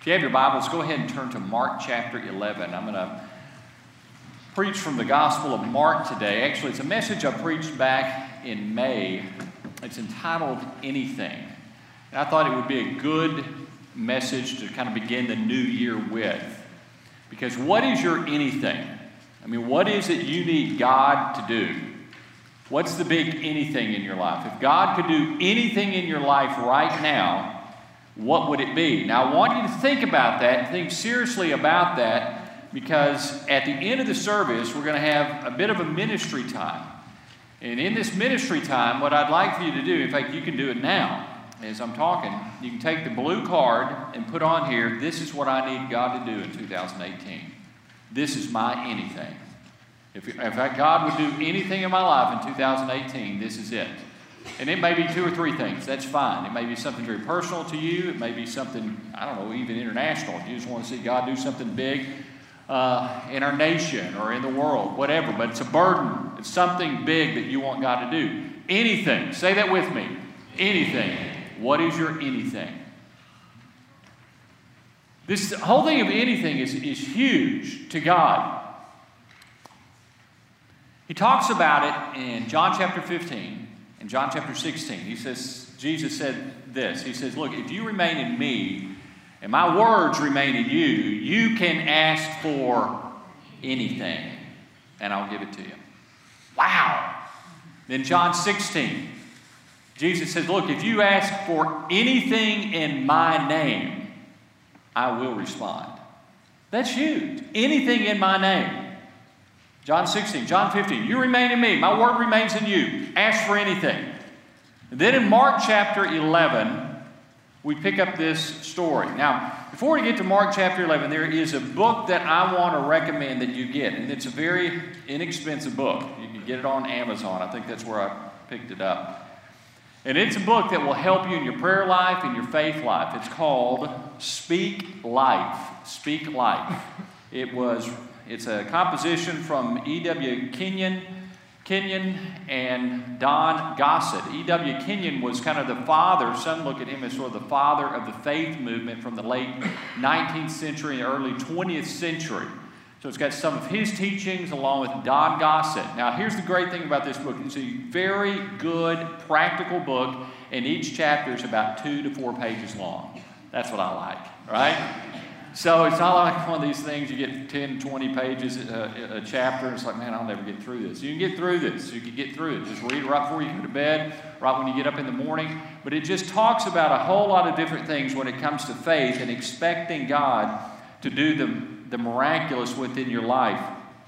If you have your Bibles, go ahead and turn to Mark chapter 11. I'm going to preach from the Gospel of Mark today. Actually, it's a message I preached back in May. It's entitled Anything. And I thought it would be a good message to kind of begin the new year with. Because what is your anything? I mean, what is it you need God to do? What's the big anything in your life? If God could do anything in your life right now, what would it be? Now, I want you to think about that and think seriously about that, because at the end of the service, we're going to have a bit of a ministry time. And in this ministry time, what I'd like for you to do, in fact, you can do it now as I'm talking, you can take the blue card and put on here, this is what I need God to do in 2018. This is my anything. If God would do anything in my life in 2018, this is it. And it may be two or three things. That's fine. It may be something very personal to you. It may be something, I don't know, even international. You just want to see God do something big in our nation or in the world, whatever. But it's a burden. It's something big that you want God to do. Anything. Say that with me. Anything. What is your anything? This whole thing of anything is huge to God. He talks about it in John chapter 15. In John chapter 16, he says, Jesus said this. He says, look, if you remain in me and my words remain in you, you can ask for anything and I'll give it to you. Wow. Then John 16, Jesus says, look, if you ask for anything in my name, I will respond. That's huge. Anything in my name. John 16, John 15, you remain in me, my word remains in you. Ask for anything. And then in Mark chapter 11, we pick up this story. Now, before we get to Mark chapter 11, there is a book that I want to recommend that you get. And it's a very inexpensive book. You can get it on Amazon. I think that's where I picked it up. And it's a book that will help you in your prayer life and your faith life. It's called Speak Life. Speak Life. It's a composition from E.W. Kenyon and Don Gossett. E.W. Kenyon was kind of the father, some look at him as sort of the father of the faith movement from the late 19th century and early 20th century. So it's got some of his teachings along with Don Gossett. Now here's the great thing about this book. It's a very good, practical book, and each chapter is about 2 to 4 pages long. That's what I like, right? So it's not like one of these things you get 10, 20 pages a chapter. It's like, man, I'll never get through this. You can get through this. You can get through it. Just read it right before you go to bed, right when you get up in the morning. But it just talks about a whole lot of different things when it comes to faith and expecting God to do the miraculous within your life.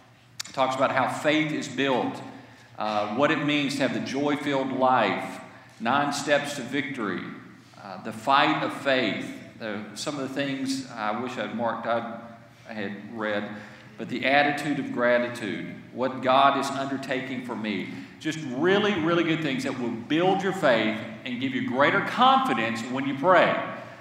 It talks about how faith is built, what it means to have the joy-filled life, 9 steps to victory, the fight of faith. Some of the things I wish I'd marked, I had read, but the attitude of gratitude, what God is undertaking for me. Just really, really good things that will build your faith and give you greater confidence when you pray.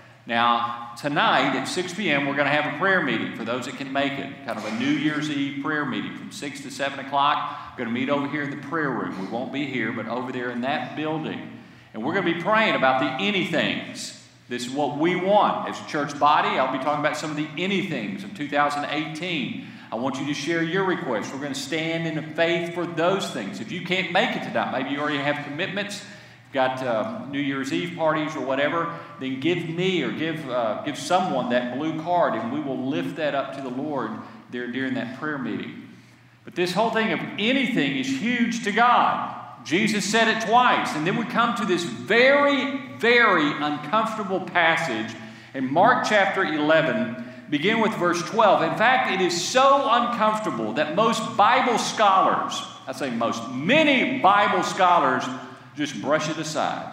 Now, tonight at 6 p.m., we're going to have a prayer meeting for those that can make it, kind of a New Year's Eve prayer meeting from 6 to 7 o'clock. We're going to meet over here in the prayer room. We won't be here, but over there in that building. And we're going to be praying about the anythings. This is what we want as a church body. I'll be talking about some of the anythings of 2018. I want you to share your requests. We're going to stand in the faith for those things. If you can't make it tonight, maybe you already have commitments, you've got New Year's Eve parties or whatever, then give me or give someone that blue card, and we will lift that up to the Lord there during that prayer meeting. But this whole thing of anything is huge to God. Jesus said it twice. And then we come to this very, very uncomfortable passage in Mark chapter 11, begin with verse 12. In fact, it is so uncomfortable that most Bible scholars, I say most, many Bible scholars just brush it aside.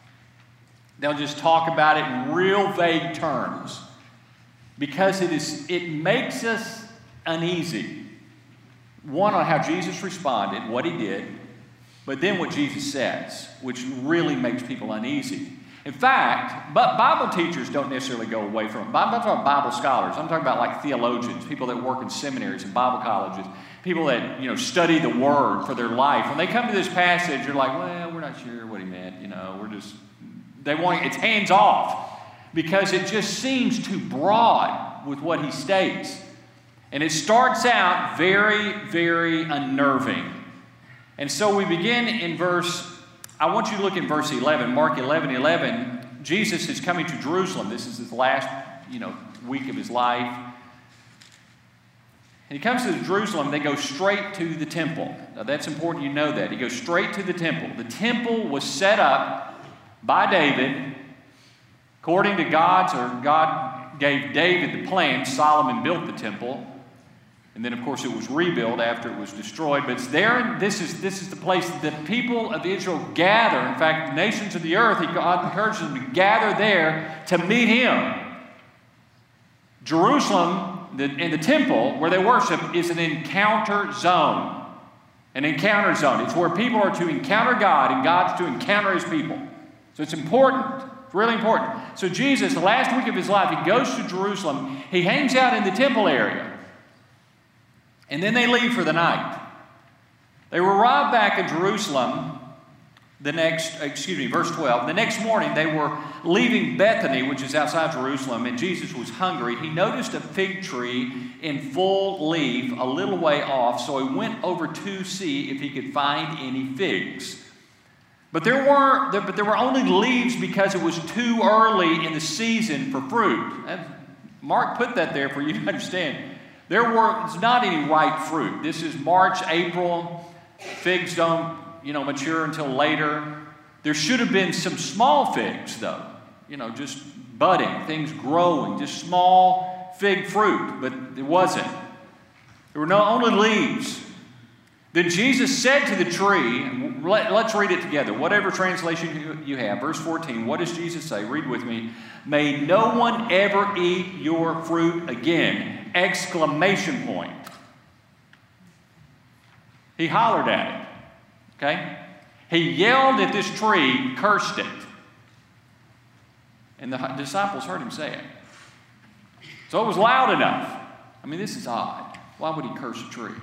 They'll just talk about it in real vague terms because it makes us uneasy. One, on how Jesus responded, what he did, but then what Jesus says, which really makes people uneasy. In fact, but Bible teachers don't necessarily go away from it. I'm not talking about Bible scholars. I'm talking about like theologians, people that work in seminaries and Bible colleges, people that study the Word for their life. When they come to this passage, you're like, well, we're not sure what he meant. It's hands off. because it just seems too broad with what he states. And it starts out very, very unnerving. And so we begin in I want you to look in verse 11, Mark 11:11. Jesus is coming to Jerusalem. This is his last, week of his life. And he comes to Jerusalem, they go straight to the temple. Now that's important you know that. He goes straight to the temple. The temple was set up by David according to God gave David the plan. Solomon built the temple. And then, of course, it was rebuilt after it was destroyed. But it's there, this is the place that the people of Israel gather. In fact, the nations of the earth, God encourages them to gather there to meet him. Jerusalem and the temple where they worship is an encounter zone. An encounter zone. It's where people are to encounter God and God's to encounter his people. So it's important. It's really important. So Jesus, the last week of his life, he goes to Jerusalem. He hangs out in the temple area. And then they leave for the night. They arrive back in Jerusalem verse 12. The next morning they were leaving Bethany, which is outside Jerusalem, and Jesus was hungry. He noticed a fig tree in full leaf a little way off, so he went over to see if he could find any figs. But there were only leaves because it was too early in the season for fruit. And Mark put that there for you to understand. There was not any ripe fruit. This is March, April. Figs don't, mature until later. There should have been some small figs, though. Just budding, things growing, just small fig fruit. But it wasn't. There were only leaves. Then Jesus said to the tree, let's read it together. Whatever translation you have. Verse 14, what does Jesus say? Read with me. May no one ever eat your fruit again! Exclamation point. He hollered at it. Okay? He yelled at this tree, cursed it. And the disciples heard him say it. So it was loud enough. This is odd. Why would he curse a tree?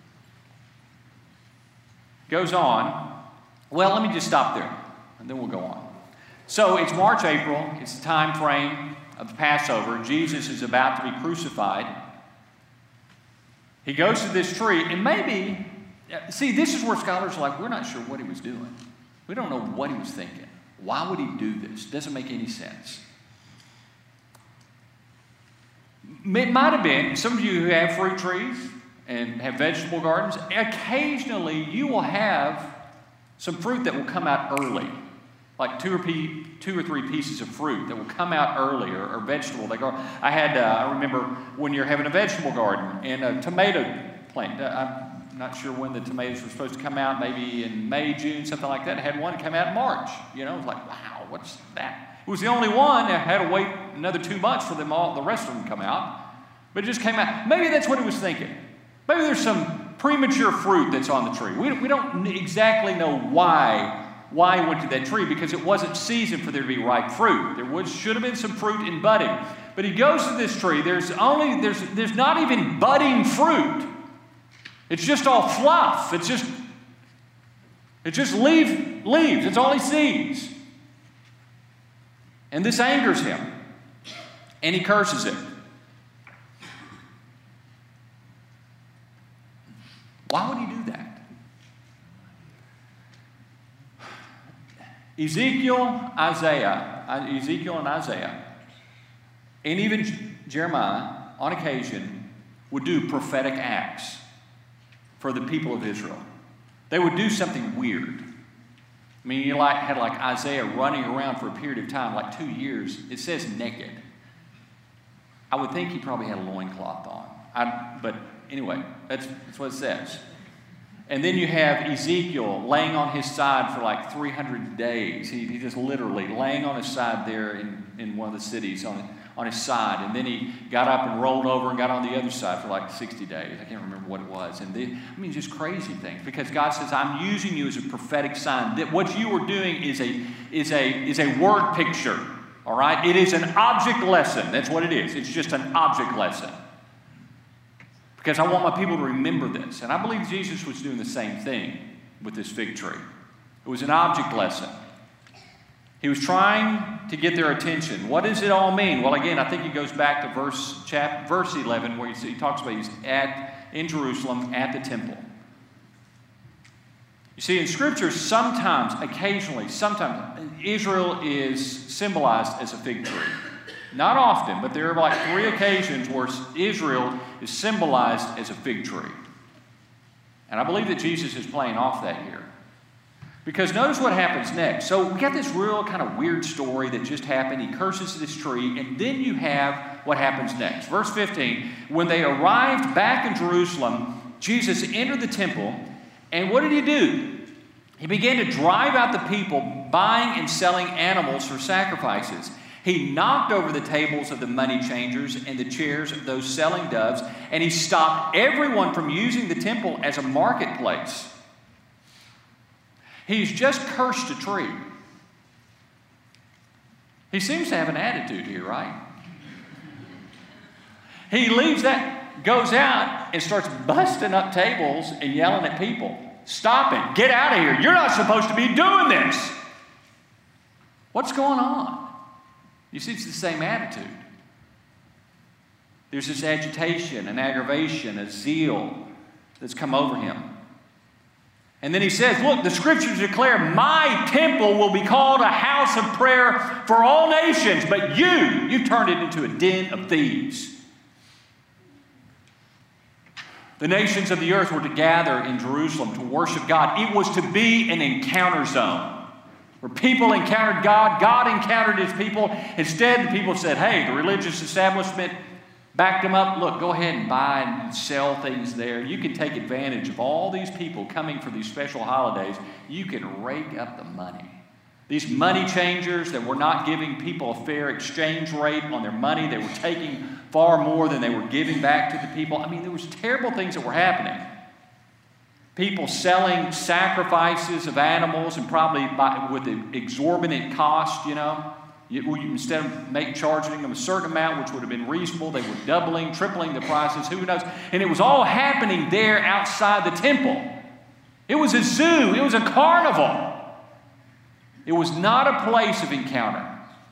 Goes on. Well, let me just stop there, and then we'll go on. So it's March, April. It's the time frame of the Passover. Jesus is about to be crucified. He goes to this tree, and maybe, this is where scholars are like, we're not sure what he was doing. We don't know what he was thinking. Why would he do this? Doesn't make any sense. It might have been, some of you who have fruit trees and have vegetable gardens, occasionally you will have some fruit that will come out early, like two or three pieces of fruit that will come out early, or vegetable. I remember when you're having a vegetable garden and a tomato plant. I'm not sure when the tomatoes were supposed to come out, maybe in May, June, something like that. I had one come out in March. It was like, wow, what's that? It was the only one. I had to wait another 2 months for the rest of them to come out. But it just came out. Maybe that's what he was thinking. Maybe there's some premature fruit that's on the tree. We don't exactly know why he went to that tree, because it wasn't season for there to be ripe fruit. Should have been some fruit in budding. But he goes to this tree. There's not even budding fruit. It's just all fluff. It's just leaves. It's all he sees. And this angers him. And he curses it. Why would he do that? Ezekiel and Isaiah, and even Jeremiah, on occasion, would do prophetic acts for the people of Israel. They would do something weird. You had Isaiah running around for a period of time, like 2 years. It says naked. I would think he probably had a loincloth on. But anyway, that's what it says. And then you have Ezekiel laying on his side for like 300 days. He just literally laying on his side there in one of the cities on his side. And then he got up and rolled over and got on the other side for like 60 days. I can't remember what it was. And just crazy things. Because God says, I'm using you as a prophetic sign. That what you are doing is a word picture. All right? It is an object lesson. That's what it is. It's just an object lesson. Because I want my people to remember this. And I believe Jesus was doing the same thing with this fig tree. It was an object lesson. He was trying to get their attention. What does it all mean? Well, again, I think it goes back to verse 11, where he talks about he's in Jerusalem at the temple. You see, in Scripture, sometimes, occasionally, Israel is symbolized as a fig tree. Not often, but there are like 3 occasions where Israel is symbolized as a fig tree. And I believe that Jesus is playing off that here. Because notice what happens next. So we got this real kind of weird story that just happened. He curses this tree, and then you have what happens next. Verse 15, when they arrived back in Jerusalem, Jesus entered the temple, and what did he do? He began to drive out the people buying and selling animals for sacrifices. He knocked over the tables of the money changers and the chairs of those selling doves, and he stopped everyone from using the temple as a marketplace. He's just cursed a tree. He seems to have an attitude here, right? He leaves that, goes out and starts busting up tables and yelling at people. Stop it. Get out of here. You're not supposed to be doing this. What's going on? You see, it's the same attitude. There's this agitation, an aggravation, a zeal that's come over him. And then he says, look, the Scriptures declare, my temple will be called a house of prayer for all nations, but you turned it into a den of thieves. The nations of the earth were to gather in Jerusalem to worship God. It was to be an encounter zone where people encountered God, God encountered his people. Instead, the people said, hey, the religious establishment backed them up. Look, go ahead and buy and sell things there. You can take advantage of all these people coming for these special holidays. You can rake up the money. These money changers that were not giving people a fair exchange rate on their money, they were taking far more than they were giving back to the people. I mean, there was terrible things that were happening. People selling sacrifices of animals and probably with an exorbitant cost, you know. Instead of charging them a certain amount, which would have been reasonable, they were doubling, tripling the prices, who knows. And it was all happening there outside the temple. It was a zoo. It was a carnival. It was not a place of encounter.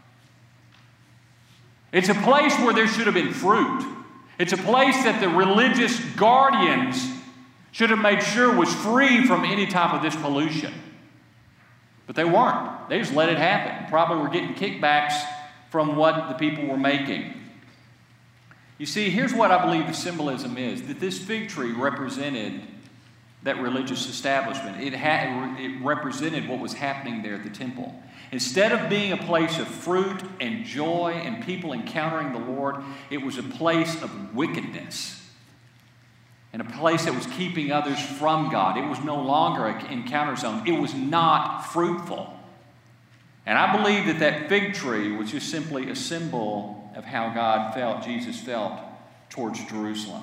It's a place where there should have been fruit. It's a place that the religious guardians should have made sure was free from any type of this pollution. But they weren't. They just let it happen. Probably were getting kickbacks from what the people were making. You see, here's what I believe the symbolism is, that this fig tree represented that religious establishment. It represented what was happening there at the temple. Instead of being a place of fruit and joy and people encountering the Lord, it was a place of wickedness and a place that was keeping others from God. It was no longer an encounter zone. It was not fruitful. And I believe that that fig tree was just simply a symbol of how God felt, Jesus felt towards Jerusalem.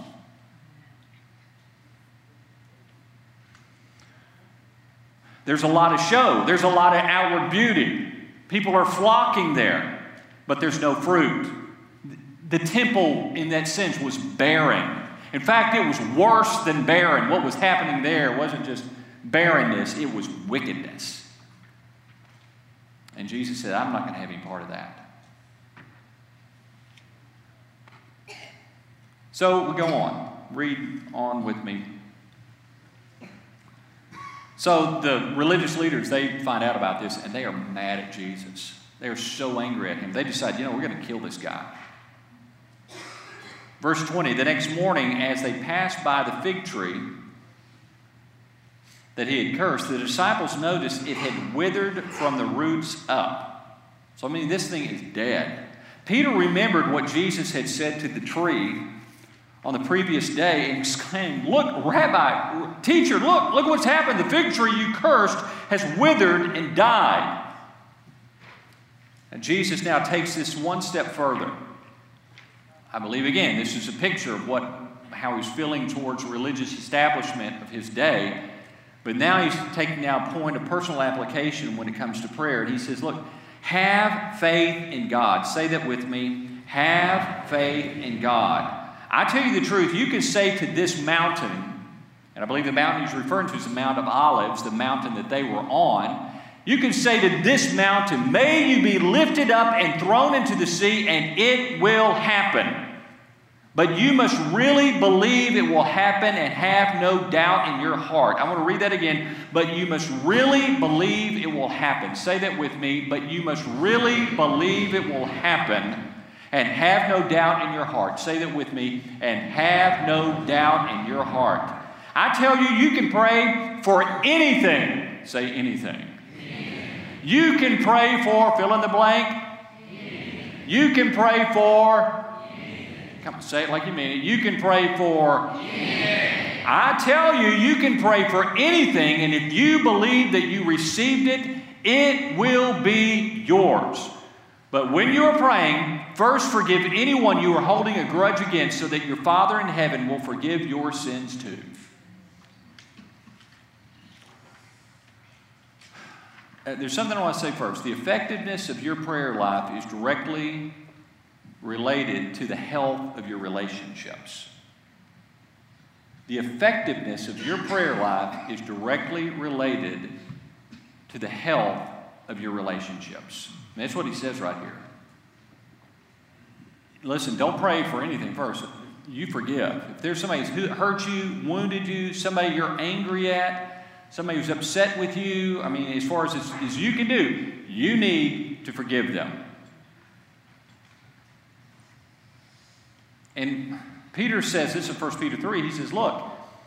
There's a lot of show. There's a lot of outward beauty. People are flocking there, but there's no fruit. The temple, in that sense, was barren. In fact, it was worse than barren. What was happening there wasn't just barrenness, it was wickedness. And Jesus said, I'm not going to have any part of that. So we go on. Read on with me. So the religious leaders, they find out about this, and they are mad at Jesus. They are so angry at him. They decide, we're going to kill this guy. Verse 20, the next morning, as they passed by the fig tree that he had cursed, the disciples noticed it had withered from the roots up. So, this thing is dead. Peter remembered what Jesus had said to the tree on the previous day and exclaimed, look, Rabbi, teacher, look what's happened. The fig tree you cursed has withered and died. And Jesus now takes this one step further. I believe, again, this is a picture of how he's feeling towards the religious establishment of his day. But now he's taking a point of personal application when it comes to prayer. And he says, look, have faith in God. Say that with me. Have faith in God. I tell you the truth, you can say to this mountain, and I believe the mountain he's referring to is the Mount of Olives, the mountain that they were on. You can say to this mountain, may you be lifted up and thrown into the sea, and it will happen. But you must really believe it will happen and have no doubt in your heart. I want to read that again. But you must really believe it will happen. Say that with me. But you must really believe it will happen and have no doubt in your heart. Say that with me. And have no doubt in your heart. I tell you, you can pray for anything. Say anything. You can pray for, fill in the blank. You can pray for, come on, say it like you mean it. You can pray for, I tell you, you can pray for anything, and if you believe that you received it, it will be yours. But when you are praying, first forgive anyone you are holding a grudge against, so that your Father in heaven will forgive your sins too. There's something I want to say first. The effectiveness of your prayer life is directly related to the health of your relationships. The effectiveness of your prayer life is directly related to the health of your relationships. And that's what he says right here. Listen, don't pray for anything first. You forgive. If there's somebody who's hurt you, wounded you, somebody you're angry at, somebody who's upset with you, I mean, as far as you can do, you need to forgive them. And Peter says, this is 1 Peter 3, he says, look,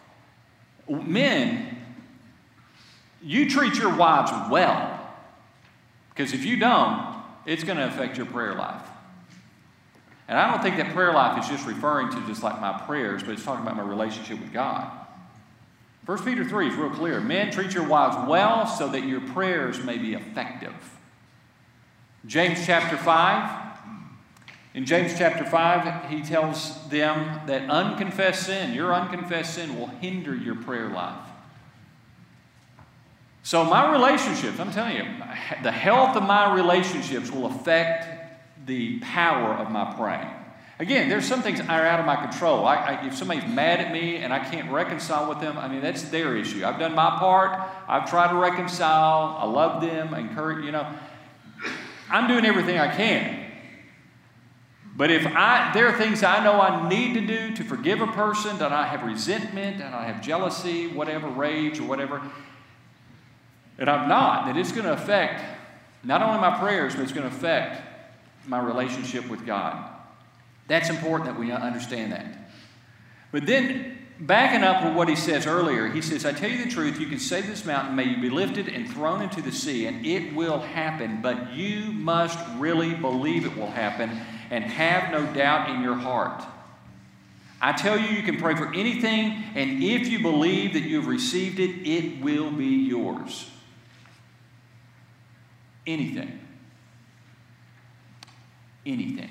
men, you treat your wives well. Because if you don't, it's going to affect your prayer life. And I don't think that prayer life is just referring to just like my prayers, but it's talking about my relationship with God. 1 Peter 3 is real clear. Men, treat your wives well so that your prayers may be effective. James chapter 5. In James chapter 5, he tells them that unconfessed sin, your unconfessed sin, will hinder your prayer life. So my relationships, I'm telling you, the health of my relationships will affect the power of my praying. Again, there's some things that are out of my control. If somebody's mad at me and I can't reconcile with them, I mean, that's their issue. I've done my part. I've tried to reconcile. I love them, encourage, I'm doing everything I can. But if there are things I know I need to do to forgive a person, that I have resentment, and I have jealousy, whatever, rage or whatever, and I'm not, that it's going to affect not only my prayers, but it's going to affect my relationship with God. That's important that we understand that. But then, backing up with what he says earlier, he says, I tell you the truth, you can say to this mountain, may you be lifted and thrown into the sea, and it will happen, but you must really believe it will happen and have no doubt in your heart. I tell you, you can pray for anything, and if you believe that you have received it, it will be yours. Anything. Anything.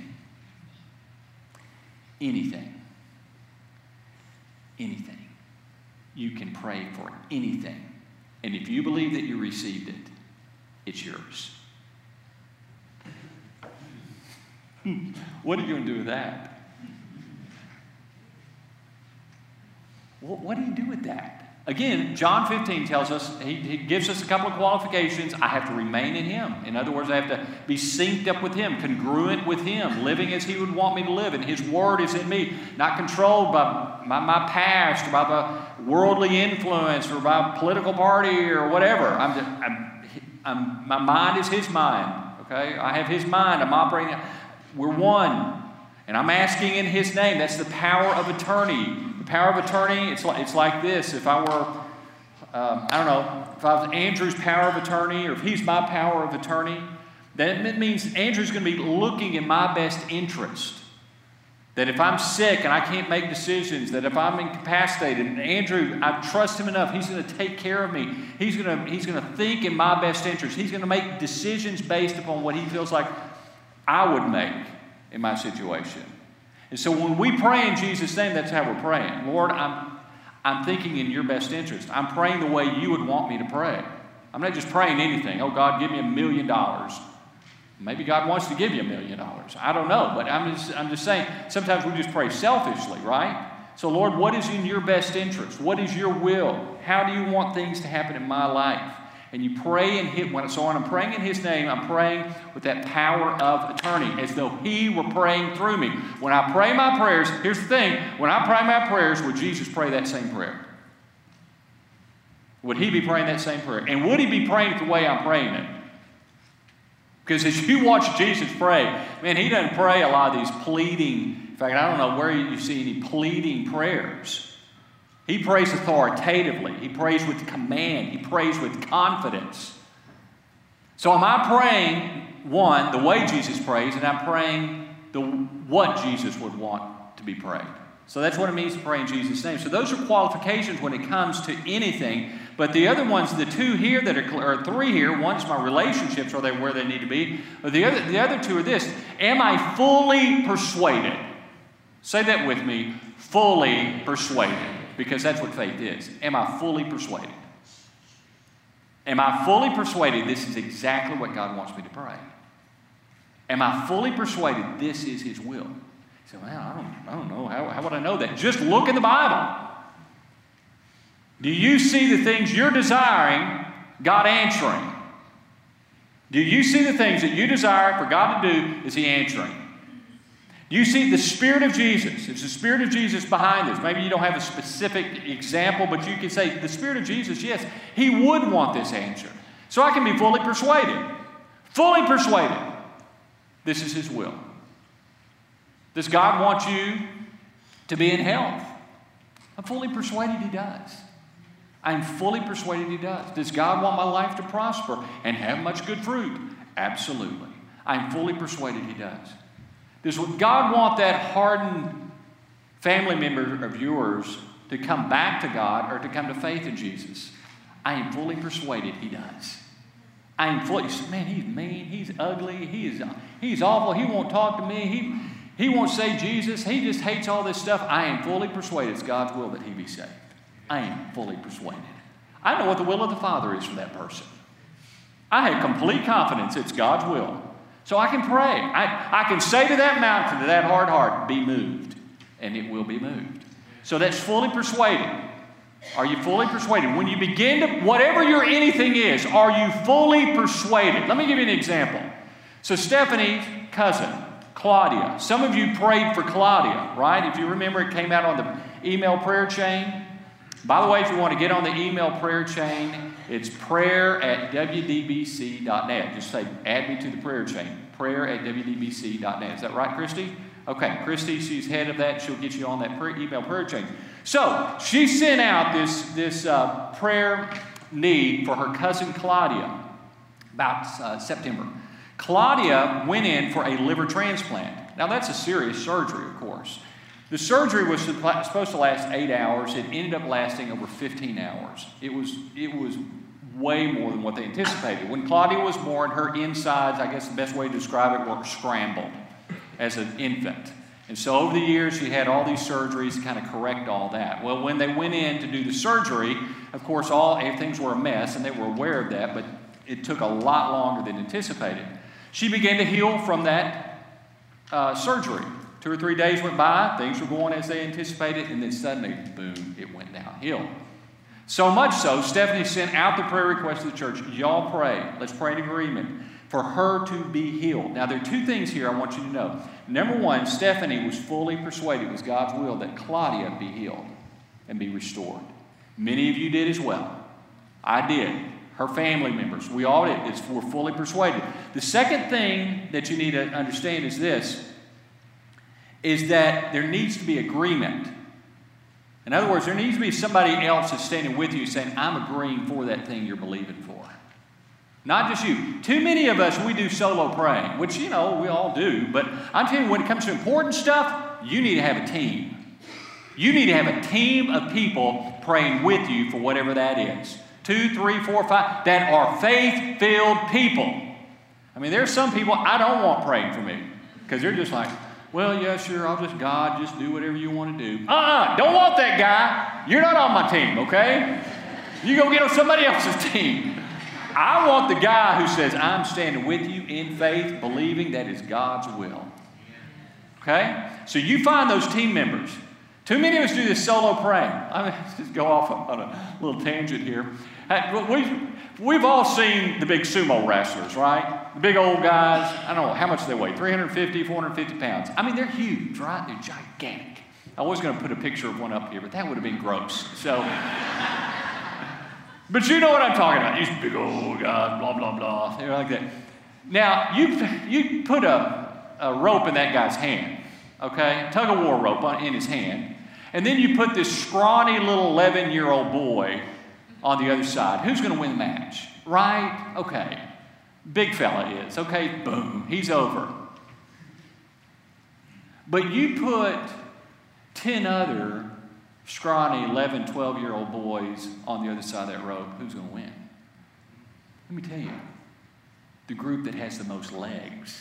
Anything. Anything. You can pray for anything. And if you believe that you received it, it's yours. What are you going to do with that? What do you do with that? Again, John 15 tells us, he gives us a couple of qualifications. I have to remain in him. In other words, I have to be synced up with him, congruent with him, living as he would want me to live. And his word is in me, not controlled by my past, or by the worldly influence, or by a political party, or whatever. My mind is his mind, okay? I have his mind. I'm operating. We're one. And I'm asking in his name. That's the power of attorney. Power of attorney, it's like this. If I were, if I was Andrew's power of attorney, or if he's my power of attorney, then it means Andrew's going to be looking in my best interest. That if I'm sick and I can't make decisions, that if I'm incapacitated, and Andrew, I trust him enough, he's going to take care of me. He's going to think in my best interest. He's going to make decisions based upon what he feels like I would make in my situation. And so when we pray in Jesus' name, that's how we're praying. Lord, I'm thinking in your best interest. I'm praying the way you would want me to pray. I'm not just praying anything. Oh, God, give me $1 million. Maybe God wants to give you $1 million. I don't know, but I'm just saying, sometimes we just pray selfishly, right? So, Lord, what is in your best interest? What is your will? How do you want things to happen in my life? And you pray in His, so when I'm praying in His name, I'm praying with that power of attorney, as though He were praying through me. When I pray my prayers, here's the thing, when I pray my prayers, would Jesus pray that same prayer? Would He be praying that same prayer? And would He be praying it the way I'm praying it? Because as you watch Jesus pray, man, He doesn't pray a lot of these pleading. In fact, I don't know where you see any pleading prayers. He prays authoritatively. He prays with command. He prays with confidence. So am I praying, one, the way Jesus prays, and I'm praying what Jesus would want to be prayed. So that's what it means to pray in Jesus' name. So those are qualifications when it comes to anything. But the other ones, the two here that are three here, one is my relationships, are they where they need to be? But the other two are this. Am I fully persuaded? Say that with me. Fully persuaded. Because that's what faith is. Am I fully persuaded? Am I fully persuaded this is exactly what God wants me to pray? Am I fully persuaded this is His will? You say, well, I don't know. How would I know that? Just look in the Bible. Do you see the things you're desiring God answering? Do you see the things that you desire for God to do, is He answering? Do you see the Spirit of Jesus? Is the Spirit of Jesus behind this? Maybe you don't have a specific example, but you can say, the Spirit of Jesus, yes, He would want this answer. So I can be fully persuaded. Fully persuaded. This is His will. Does God want you to be in health? I'm fully persuaded He does. I'm fully persuaded He does. Does God want my life to prosper and have much good fruit? Absolutely. I'm fully persuaded He does. Does God want that hardened family member of yours to come back to God or to come to faith in Jesus? I am fully persuaded He does. I am fully, man, he's mean, he's ugly, he's awful, he won't talk to me, he won't say Jesus, he just hates all this stuff. I am fully persuaded it's God's will that he be saved. I am fully persuaded. I know what the will of the Father is for that person. I have complete confidence it's God's will. So I can pray. I can say to that mountain, to that hard heart, be moved, and it will be moved. So that's fully persuaded. Are you fully persuaded? When you begin to, whatever your anything is, are you fully persuaded? Let me give you an example. So Stephanie's cousin, Claudia. Some of you prayed for Claudia, right? If you remember, it came out on the email prayer chain. By the way, if you want to get on the email prayer chain, it's prayer@wdbc.net. Just say, add me to the prayer chain. Prayer@wdbc.net. Is that right, Christy? Okay, Christy, she's head of that. She'll get you on that email prayer chain. So she sent out this prayer need for her cousin Claudia about September. Claudia went in for a liver transplant. Now, that's a serious surgery, of course. The surgery was supposed to last 8 hours. It ended up lasting over 15 hours. It was way more than what they anticipated. When Claudia was born, her insides, I guess the best way to describe it, were scrambled as an infant. And so over the years, she had all these surgeries to kind of correct all that. Well, when they went in to do the surgery, of course, things were a mess, and they were aware of that, but it took a lot longer than anticipated. She began to heal from that surgery. 2 or 3 days went by, things were going as they anticipated, and then suddenly, boom, it went downhill. So much so, Stephanie sent out the prayer request to the church. Y'all pray. Let's pray in agreement for her to be healed. Now, there are 2 things here I want you to know. Number 1, Stephanie was fully persuaded it was God's will that Claudia be healed and be restored. Many of you did as well. I did. Her family members. We all did. We're fully persuaded. The second thing that you need to understand is this, is that there needs to be agreement. In other words, there needs to be somebody else that's standing with you saying, I'm agreeing for that thing you're believing for. Not just you. Too many of us, we do solo praying, which, we all do. But I'm telling you, when it comes to important stuff, you need to have a team. You need to have a team of people praying with you for whatever that is. 2, 3, 4, 5, that are faith-filled people. I mean, there's some people I don't want praying for me because they're just like, well, yeah, sure, God, just do whatever you want to do. Don't want that guy. You're not on my team, okay? You go get on somebody else's team. I want the guy who says, I'm standing with you in faith, believing that is God's will. Okay? So you find those team members. Too many of us do this solo praying. I mean, let's just go off on a little tangent here. We've all seen the big sumo wrestlers, right? The big old guys. I don't know, how much do they weigh? 350, 450 pounds. I mean, they're huge, right? They're gigantic. I was going to put a picture of one up here, but that would have been gross. So, but you know what I'm talking about. These big old guys, blah, blah, blah. They're like that. Now, you put a rope in that guy's hand, okay? Tug-of-war rope in his hand. And then you put this scrawny little 11-year-old boy on the other side. Who's going to win the match? Right? Okay. Big fella is. Okay, boom. He's over. But you put 10 other scrawny 11, 12-year-old boys on the other side of that rope. Who's going to win? Let me tell you. The group that has the most legs.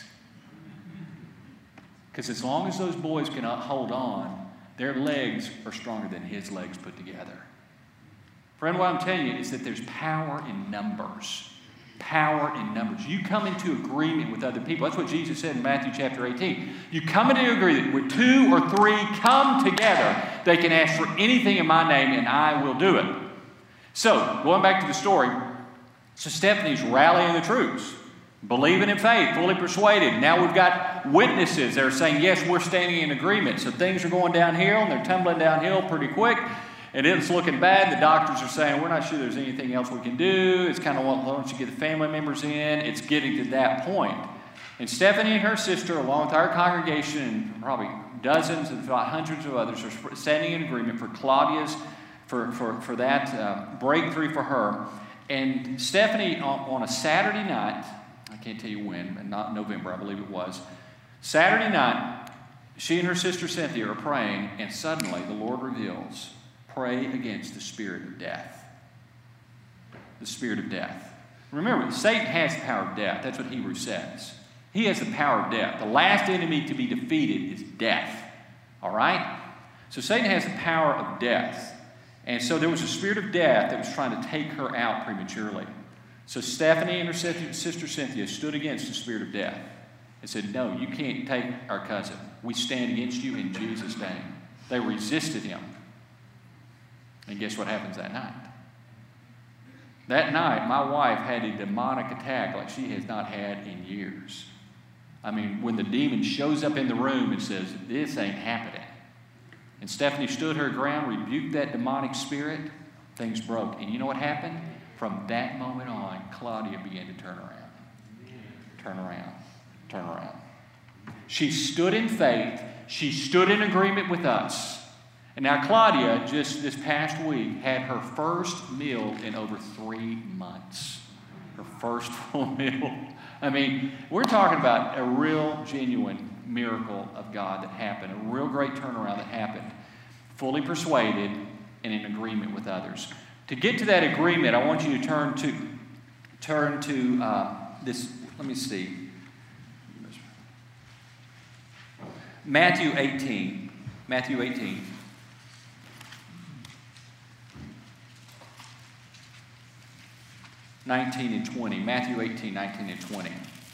Because as long as those boys can hold on, their legs are stronger than his legs put together. Friend, what I'm telling you is that there's power in numbers. Power in numbers. You come into agreement with other people. That's what Jesus said in Matthew chapter 18. You come into agreement with 2 or 3 come together. They can ask for anything in my name and I will do it. So, going back to the story, so Stephanie's rallying the troops. Believing in faith, fully persuaded. Now we've got witnesses that are saying, yes, we're standing in agreement. So things are going downhill, and they're tumbling downhill pretty quick, and it's looking bad. The doctors are saying, we're not sure there's anything else we can do. It's kind of, why don't you get the family members in? It's getting to that point. And Stephanie and her sister, along with our congregation, and probably dozens, if not hundreds of others, are standing in agreement for Claudia's, for that breakthrough for her. And Stephanie, on a Saturday night, I can't tell you when, and not November, I believe it was. Saturday night, she and her sister Cynthia are praying, and suddenly the Lord reveals, pray against the spirit of death. The spirit of death. Remember, Satan has the power of death. That's what Hebrews says. He has the power of death. The last enemy to be defeated is death. All right? So Satan has the power of death. And so there was a spirit of death that was trying to take her out prematurely. So Stephanie and her sister Cynthia stood against the spirit of death and said, no, you can't take our cousin. We stand against you in Jesus' name. They resisted him. And guess what happens that night? That night, my wife had a demonic attack like she has not had in years. I mean, when the demon shows up in the room and says, this ain't happening. And Stephanie stood her ground, rebuked that demonic spirit, things broke. And you know what happened? From that moment on, Claudia began to turn around. Turn around. Turn around. She stood in faith. She stood in agreement with us. And now Claudia, just this past week, had her first meal in over 3 months. Her first full meal. I mean, we're talking about a real, genuine miracle of God that happened. A real great turnaround that happened. Fully persuaded and in agreement with others. To get to that agreement, I want you to turn to this. Let me see. Matthew 18. Matthew 18. (19 and 20). Matthew 18, 19 and 20.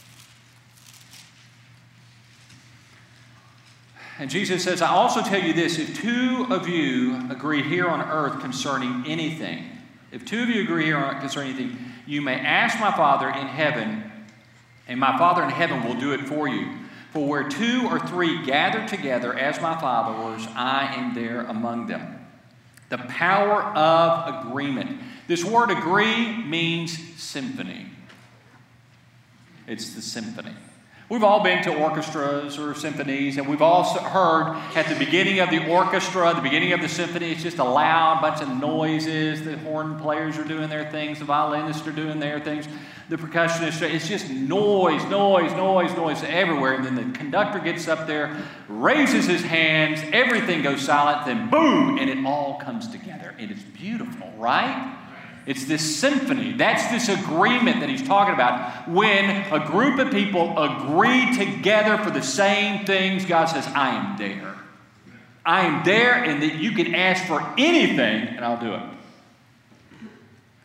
And Jesus says, I also tell you this, if 2 of you agree here on earth concerning anything, if 2 of you agree here on earth concerning anything, you may ask my Father in heaven, and my Father in heaven will do it for you. For where 2 or 3 gather together as my followers, I am there among them. The power of agreement. This word agree means symphony. It's the symphony. We've all been to orchestras or symphonies, and we've all heard at the beginning of the orchestra, the beginning of the symphony, it's just a loud bunch of noises. The horn players are doing their things, the violinists are doing their things, the percussionists, it's just noise, noise, noise, noise everywhere. And then the conductor gets up there, raises his hands, everything goes silent, then boom, and it all comes together. And it's beautiful, right? It's this symphony. That's this agreement that he's talking about. When a group of people agree together for the same things, God says, I am there. I am there, and that you can ask for anything, and I'll do it.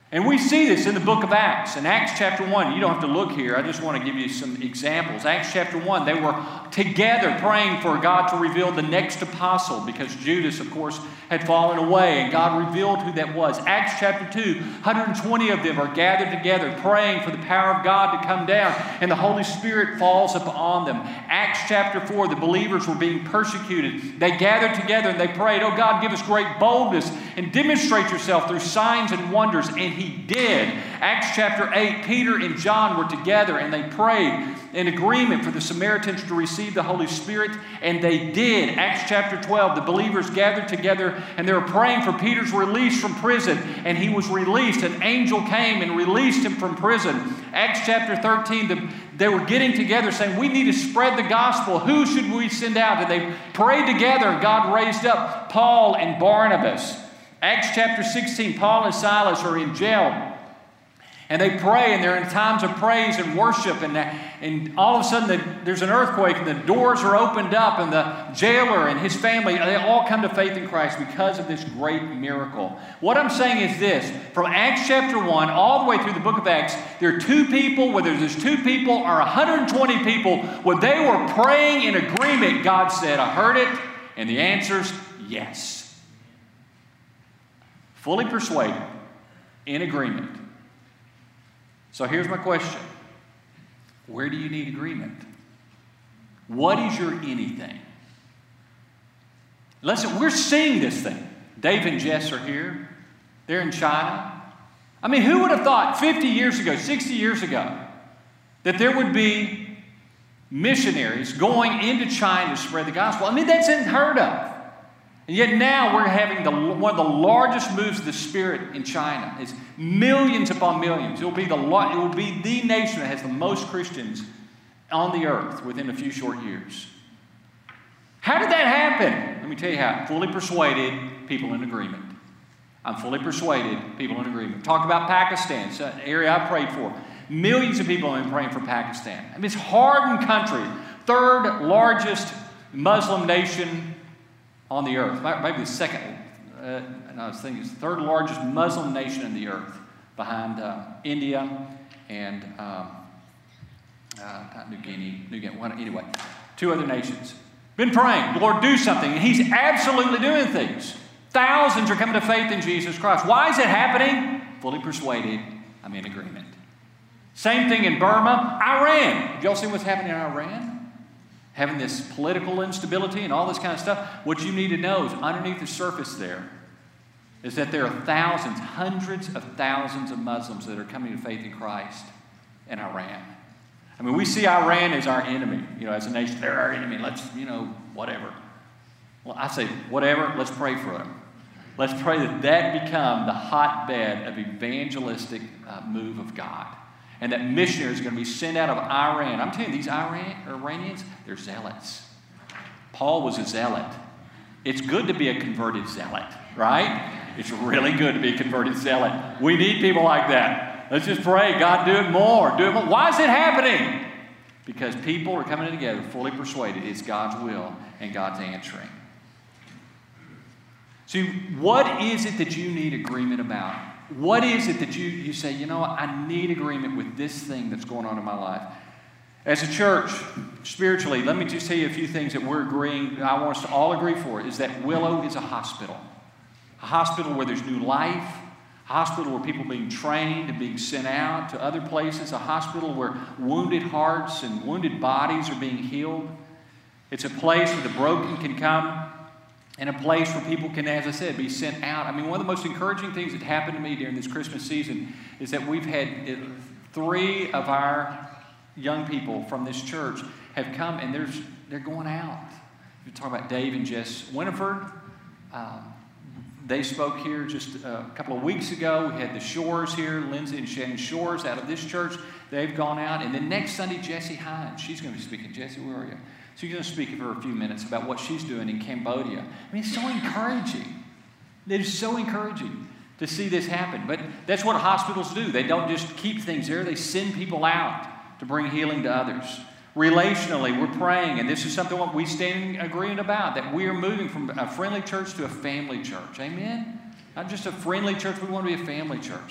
And we see this in the book of Acts. In Acts chapter 1, you don't have to look here. I just want to give you some examples. Acts chapter 1, they were together praying for God to reveal the next apostle because Judas, of course, had fallen away and God revealed who that was. Acts chapter 2, 120 of them are gathered together praying for the power of God to come down and the Holy Spirit falls upon them. Acts chapter 4, the believers were being persecuted. They gathered together and they prayed, oh God, give us great boldness and demonstrate yourself through signs and wonders. And he did. Acts chapter 8, Peter and John were together and they prayed in agreement for the Samaritans to receive the Holy Spirit, and they did. Acts chapter 12, the believers gathered together and they were praying for Peter's release from prison, and he was released. An angel came and released him from prison. Acts chapter 13, they were getting together saying, we need to spread the gospel. Who should we send out? And they prayed together and God raised up Paul and Barnabas. Acts chapter 16, Paul and Silas are in jail. And they pray, and they're in times of praise and worship, and all of a sudden there's an earthquake, and the doors are opened up, and the jailer and his family, they all come to faith in Christ because of this great miracle. What I'm saying is this, from Acts chapter 1 all the way through the book of Acts, there are two people, whether there's 2 people or 120 people, when they were praying in agreement, God said, I heard it, and the answer's yes. Fully persuaded, in agreement. So here's my question. Where do you need agreement? What is your anything? Listen, we're seeing this thing. Dave and Jess are here. They're in China. I mean, who would have thought 50 years ago, 60 years ago, that there would be missionaries going into China to spread the gospel? I mean, that's unheard of. And yet now we're having one of the largest moves of the Spirit in China. It's millions upon millions. It will be the nation that has the most Christians on the earth within a few short years. How did that happen? Let me tell you how. Fully persuaded, people in agreement. I'm fully persuaded, people in agreement. Talk about Pakistan. It's an area I prayed for. Millions of people have been praying for Pakistan. I mean, it's a hardened country. 3rd largest Muslim nation on the earth. Maybe the second, I was thinking it's the 3rd largest Muslim nation in the earth, behind India and not New Guinea, anyway, 2 other nations. Been praying, Lord, do something, and He's absolutely doing things. Thousands are coming to faith in Jesus Christ. Why is it happening? Fully persuaded, I'm in agreement. Same thing in Burma, Iran. Have y'all seen what's happening in Iran? Having this political instability and all this kind of stuff. What you need to know is underneath the surface there is that there are thousands, hundreds of thousands of Muslims that are coming to faith in Christ in Iran. I mean, we see Iran as our enemy, as a nation. They're our enemy. Let's, whatever. Well, I say, whatever, let's pray for them. Let's pray that become the hotbed of evangelistic move of God. And that missionaries are going to be sent out of Iran. I'm telling you, these Iranians, they're zealots. Paul was a zealot. It's good to be a converted zealot, right? It's really good to be a converted zealot. We need people like that. Let's just pray, God, do it more. Do it more. Why is it happening? Because people are coming together fully persuaded it's God's will and God's answering. See, what is it that you need agreement about? What is it that you say, I need agreement with this thing that's going on in my life? As a church, spiritually, let me just tell you a few things that we're agreeing, I want us to all agree for, is that Willow is a hospital. A hospital where there's new life, a hospital where people are being trained and being sent out to other places, a hospital where wounded hearts and wounded bodies are being healed. It's a place where the broken can come, and a place where people can, as I said, be sent out. I mean, one of the most encouraging things that happened to me during this Christmas season is that we've had 3 of our young people from this church have come, and they're going out. You talk about Dave and Jess Winifred. They spoke here just a couple of weeks ago. We had the Shores here, Lindsay and Shannon Shores out of this church. They've gone out. And then next Sunday, Jessie Hines. She's going to be speaking. Jessie, where are you? She's going to speak for a few minutes about what she's doing in Cambodia. I mean, it's so encouraging. It is so encouraging to see this happen. But that's what hospitals do. They don't just keep things there. They send people out to bring healing to others. Relationally, we're praying, and this is something what we stand agreeing about, that we are moving from a friendly church to a family church. Amen? Not just a friendly church. We want to be a family church.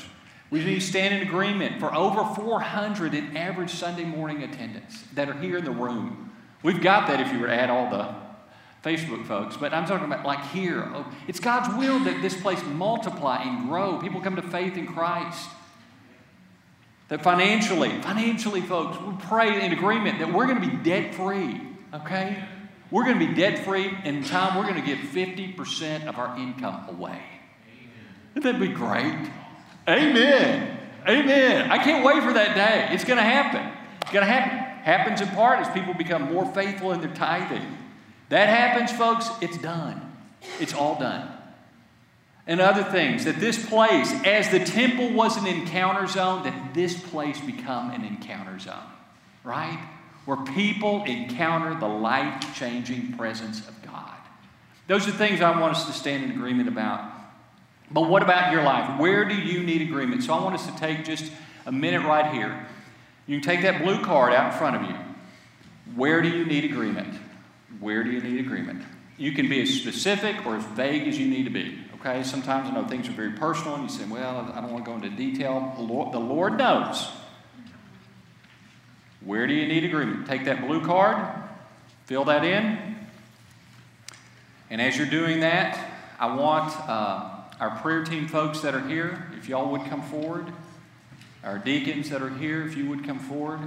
We need to stand in agreement for over 400 in average Sunday morning attendance that are here in the room. We've got that if you were to add all the Facebook folks, but I'm talking about like here. It's God's will that this place multiply and grow. People come to faith in Christ. That financially, folks, we pray in agreement that we're going to be debt-free, okay? We're going to be debt-free, and in time we're going to give 50% of our income away. Wouldn't that be great? Amen. Amen. I can't wait for that day. It's going to happen. It's going to happen. Happens in part as people become more faithful in their tithing. That happens, folks, it's done. It's all done. And other things, that this place, as the temple was an encounter zone, that this place become an encounter zone, right? Where people encounter the life-changing presence of God. Those are things I want us to stand in agreement about. But what about your life? Where do you need agreement? So I want us to take just a minute right here. You can take that blue card out in front of you. Where do you need agreement? Where do you need agreement? You can be as specific or as vague as you need to be. Okay? Sometimes I know things are very personal and you say, well, I don't want to go into detail. The Lord knows. Where do you need agreement? Take that blue card, fill that in. And as you're doing that, I want our prayer team folks that are here, if y'all would come forward. Our deacons that are here, if you would come forward.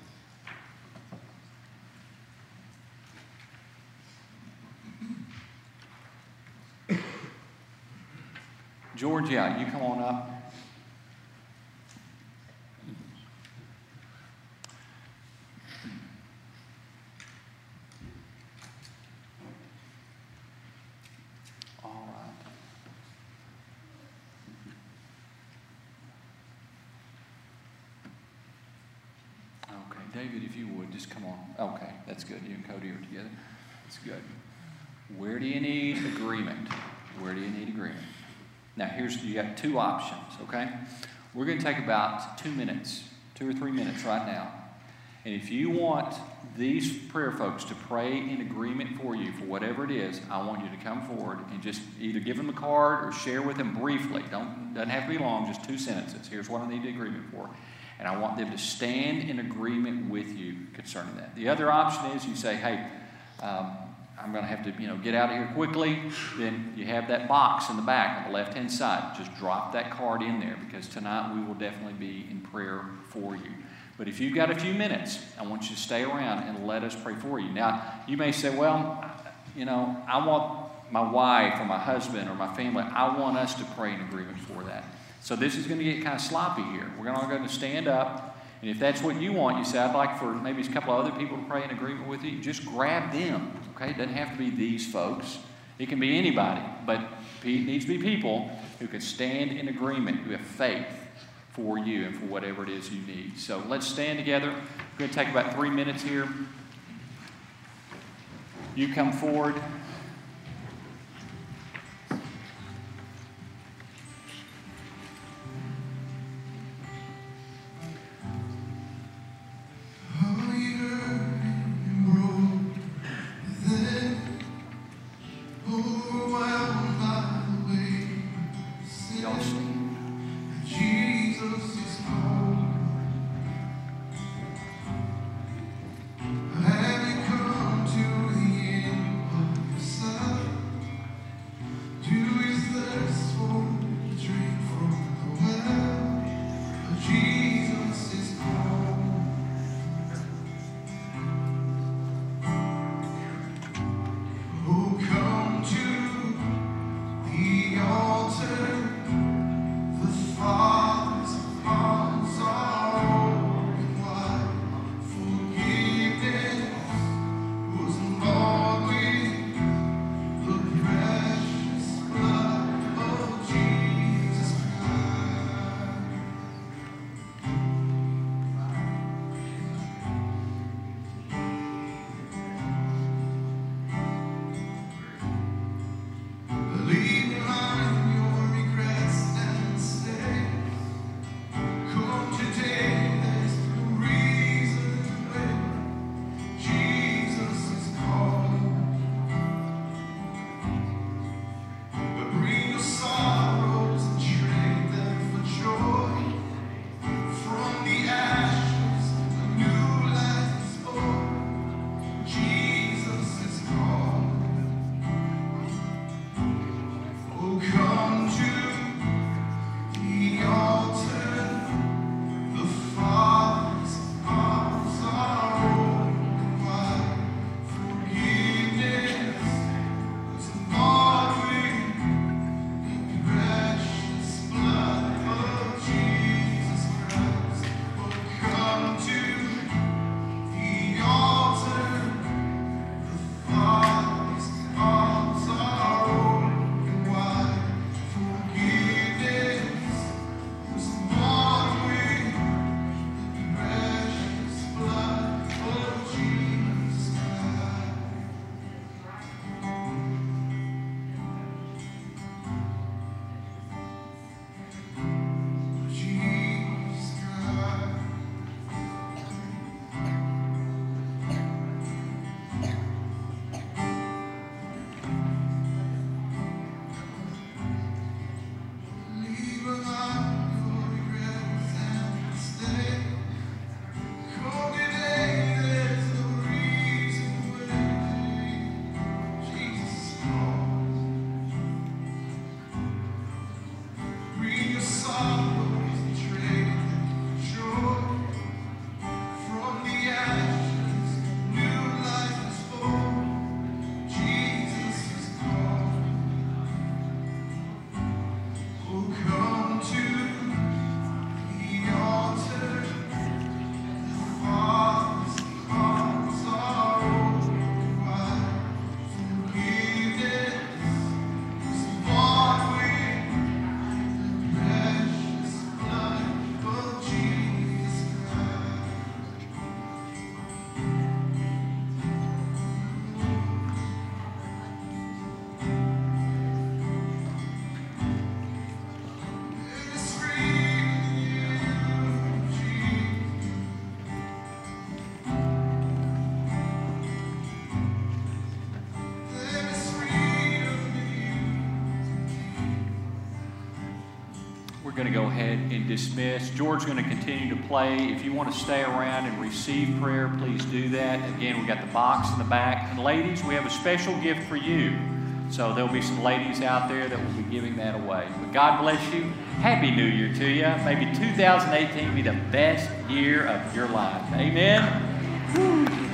George, yeah, you come on up. All right. Okay, David, if you would, just come on. Okay, that's good. You and Cody are together. That's good. Where do you need agreement? Where do you need agreement? Now, you got two options, okay? We're going to take about 2 minutes, 2 or 3 minutes right now. And if you want these prayer folks to pray in agreement for you for whatever it is, I want you to come forward and just either give them a card or share with them briefly. Doesn't have to be long, just 2 sentences. Here's what I need agreement for. And I want them to stand in agreement with you concerning that. The other option is you say, hey, I'm going to have to, get out of here quickly. Then you have that box in the back on the left-hand side. Just drop that card in there because tonight we will definitely be in prayer for you. But if you've got a few minutes, I want you to stay around and let us pray for you. Now, you may say, well, I want my wife or my husband or my family, I want us to pray in agreement for that. So this is going to get kind of sloppy here. We're all going to stand up. And if that's what you want, you say, I'd like for maybe a couple of other people to pray in agreement with you, just grab them, okay? It doesn't have to be these folks. It can be anybody, but it needs to be people who can stand in agreement, who have faith for you and for whatever it is you need. So let's stand together. We're going to take about 3 minutes here. You come forward. going to go ahead and dismiss. George's going to continue to play. If you want to stay around and receive prayer, please do that. Again, we've got the box in the back. And ladies, we have a special gift for you. So there'll be some ladies out there that will be giving that away. But God bless you. Happy New Year to you. Maybe 2018 be the best year of your life. Amen. Woo.